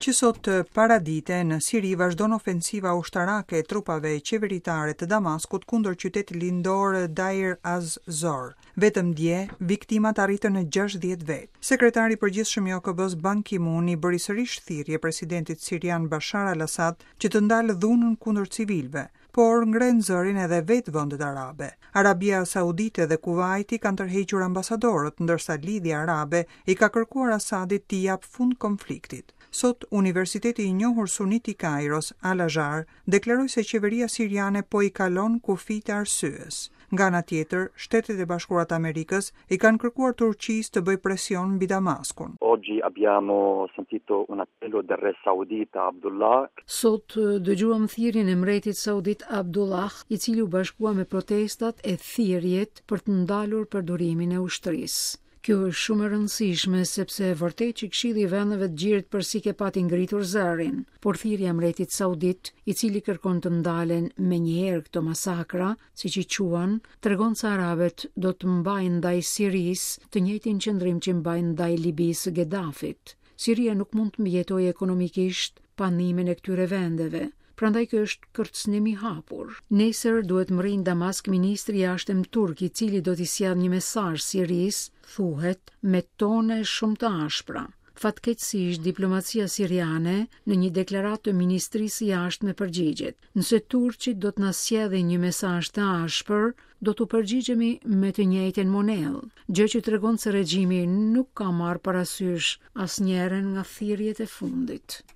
që sot paradite në Siri vazhdon ofensiva ushtarake e trupave qeveritare të Damaskut kundër qytetit lindor Deir az-Zor. Vetëm dje, viktimat arritën në 60 vet. Sekretari i përgjithshëm i OKB-s Ban Ki-moon i bëri sërish thirrje presidentit sirian Bashar al-Assad që të ndalë dhunën kundër civilëve, por ngren zërin edhe vetë vendet arabe. Arabia Saudite dhe Kuvaiti kanë tërhequr ambasadorët, ndërsa Lidhja Arabe i ka kërkuar Asadit t'i jap fund konfliktit. Sot, Universiteti i njohur sunit i Kairos, Al-Azhar, deklaroi se qeveria siriane po i kalon kufijtë e arsyes. Nga ana tjetër, Shtetet e Bashkuara të Amerikës i kanë kërkuar Turqisë të bëjë presion mbi Damaskun. Oggi abbiamo sentito un appello del re saudita Abdullah. Sot dëgjuam thirrjen e mbretit saudit Abdullah, i cili u bashkua me protestat e thirrjet për të ndalur përdorimin e ushtrisë. Kjo është shumë e rëndësishme sepse vërtet që Këshilli i Vendeve të Gjirit përsike pati ngritur zërin, por thirrja e mbretit saudit, i cili kërkon të ndalen menjëherë këto masakra, siç i quan, tregon se arabët do të mbajnë ndaj Sirisë të njëjtin qëndrim që mbajnë ndaj Libisë së Ghedafit. Siria nuk mund të mbijetojë ekonomikisht pa ndihmën e këtyre vendeve. Prandaj kjo është kërcënim i hapur. Nesër duhet mrin Damask ministri i jashtëm turk, i cili do t'i sjellë një mesazh Sirisë, thuhet, me tone shumë të ashpra. Fatkeqësisht, diplomacia siriane në një deklaratë të Ministrisë së Jashtme përgjigjet. Nëse turqit do të na sjellin një mesazh të ashpër, do t'u përgjigjemi me të njëjtën monedhë, gjë që tregon se regjimi nuk ka marrë parasysh asnjërin nga thirrjet e fundit.